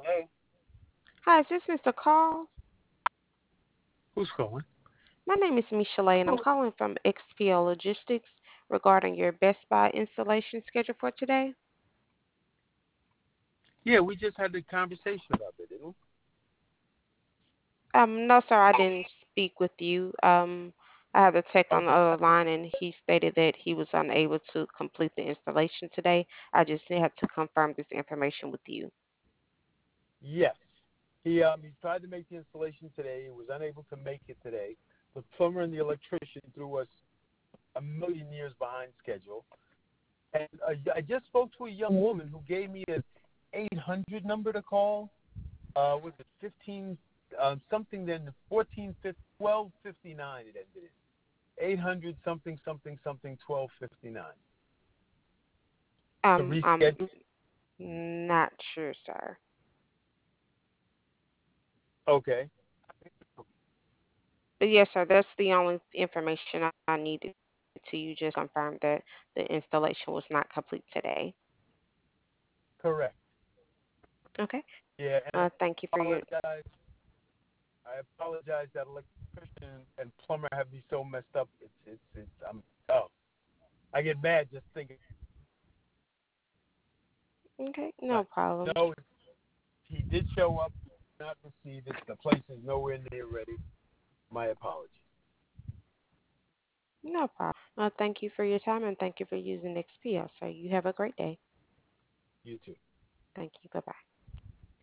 Hello? Hi, is this Mr. Carl? Who's calling? My name is Michelle and I'm calling from XPO Logistics regarding your Best Buy installation schedule for today. Yeah, we just had the conversation about that, didn't we? No, sir, I didn't speak with you. I have a tech on the Okay. other line and he stated that he was unable to complete the installation today. I just had to confirm this information with you. Yes. He tried to make the installation today. He was unable to make it today. The plumber and the electrician threw us a million years behind schedule. And I just spoke to a young woman who gave me an 800 number to call. Was it 15 something? Then 14, 1259 it ended in 800 something something something 1259 to I'm reschedule. not sure, sir. Okay. But yes, sir, that's the only information I needed to you. Just confirm that the installation was not complete today. Correct. Okay. Yeah, and Thank you for your. apologize. I apologize that electrician and plumber have me so messed up. It's oh, I get mad just thinking. Okay, no But problem. no, he did show up. Did not receive it. The place is nowhere near ready. My apologies. No problem. Thank you for your time and thank you for using XPL, sir. You have a great day. You too. Thank you. Bye bye.